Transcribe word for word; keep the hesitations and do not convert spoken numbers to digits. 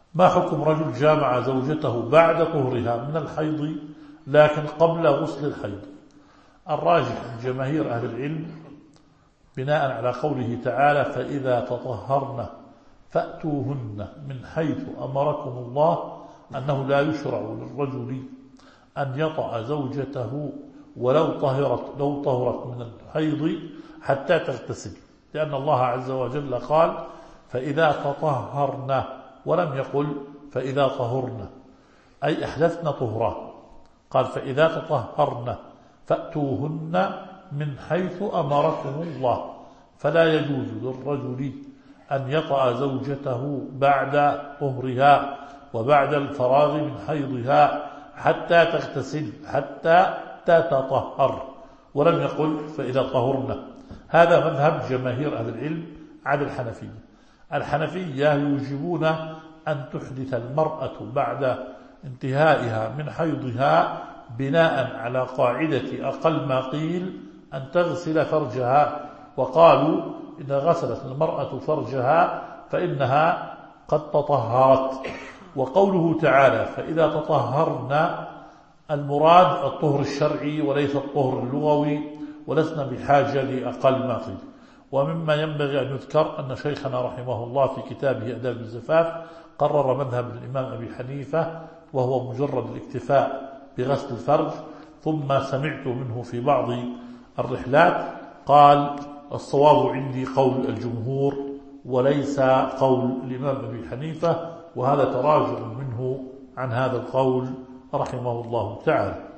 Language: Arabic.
ما حكم رجل جامع زوجته بعد طهرها من الحيض لكن قبل غسل الحيض؟ الراجح من جماهير أهل العلم بناء على قوله تعالى فإذا تطهرن فأتوهن من حيث أمركم الله أنه لا يشرع للرجل أن يطأ زوجته ولو طهرت لو طهرت من الحيض حتى تغتسل، لأن الله عز وجل قال فإذا تطهرن ولم يقل فإذا طهرن، أي أحدثن طهرا، قال فإذا تطهرن فأتوهن من حيث أمركم الله. فلا يجوز للرجل أن يطأ زوجته بعد طهرها وبعد الفراغ من حيضها حتى تغتسل حتى تتطهر، ولم يقل فإذا طهرنا. هذا مذهب جماهير أهل العلم عن الحنفية. الحنفية يوجبون أن تحدث المرأة بعد انتهائها من حيضها بناء على قاعدة أقل ما قيل أن تغسل فرجها، وقالوا إذا غسلت المرأة فرجها فإنها قد تطهرت. وقوله تعالى فإذا تطهرنا المراد الطهر الشرعي وليس الطهر اللغوي، ولسنا بحاجة لأقل ما قيل. ومما ينبغي أن يذكر أن شيخنا رحمه الله في كتابه آداب الزفاف قرر مذهب الإمام أبي حنيفة وهو مجرد الاكتفاء بغسل الفرج، ثم سمعت منه في بعض الرحلات قال الصواب عندي قول الجمهور وليس قول الإمام أبي حنيفة، وهذا تراجع منه عن هذا القول رحمه الله تعالى.